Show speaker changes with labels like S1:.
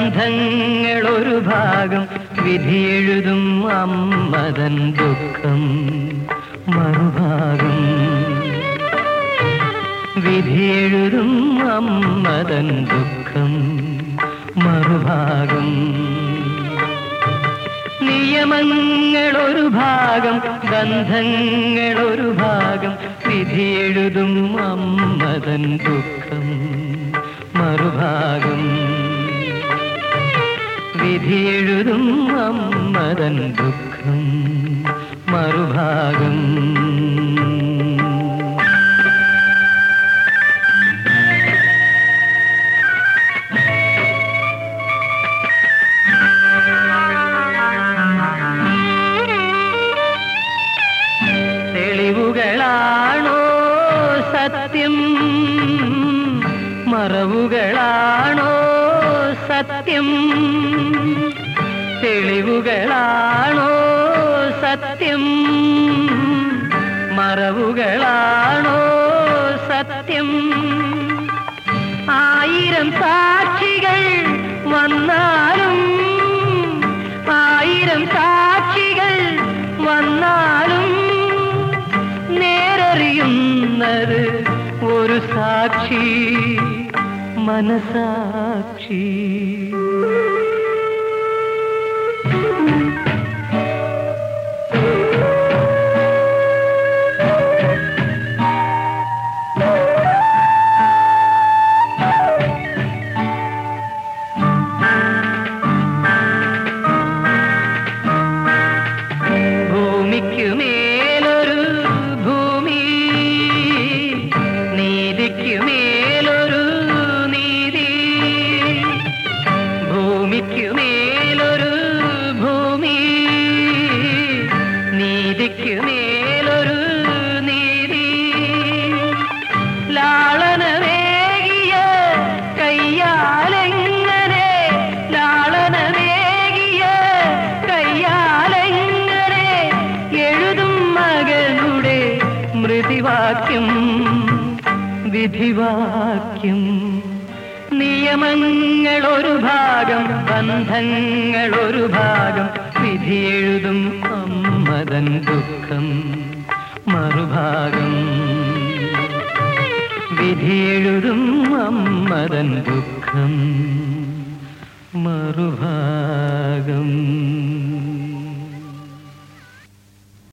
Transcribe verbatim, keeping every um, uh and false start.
S1: ബന്ധങ്ങളൊരു ഭാഗം വിധിയെഴുതും അമ്മതൻ ദുഃഖം മറുഭാഗം. വിധിയെഴുതും അമ്മതൻ ദുഃഖം മറുഭാഗം. നിയമങ്ങളൊരു ഭാഗം ബന്ധങ്ങളൊരു ഭാഗം വിധിയെഴുതും അമ്മതൻ ദുഃഖം മറുഭാഗം. വിധിയെഴുതും അമ്മതൻ ദുഃഖം മറുഭാഗം. തെളിവുകളാണോ സത്യം, മറവുകളാണോ സത്യം? തെളിവുകളാണോ സത്യം, മറവുകളാണോ സത്യം? ആയിരം സാക്ഷികൾ വന്നാലും, ആയിരം സാക്ഷികൾ വന്നാലും നേരറിയുന്നത് ഒരു സാക്ഷി, മനസാക്ഷി. ഭൂമിക്കുമേലൊരു ഭൂമി, നീതിക്കുമേലൊരു നീതി. ഭൂമിക്കുമേലൊരു ഭൂമി, നീതിക്കുമേലൊരു നീതി. ലാളനമേകിയ കയ്യാലെങ്ങനെ, ലാളനമേകിയ കയ്യാലെങ്ങനെ എഴുതും മകനുടെ മൃതിവാക്യം വിധിവാക്യം. നിയമങ്ങളൊരു ഭാഗം ബന്ധങ്ങളൊരു ഭാഗം വിധിയെഴുതും അമ്മതൻ ദുഃഖം മറുഭാഗം. വിധിയെഴുതും അമ്മതൻ ദുഃഖം മറുഭാഗം.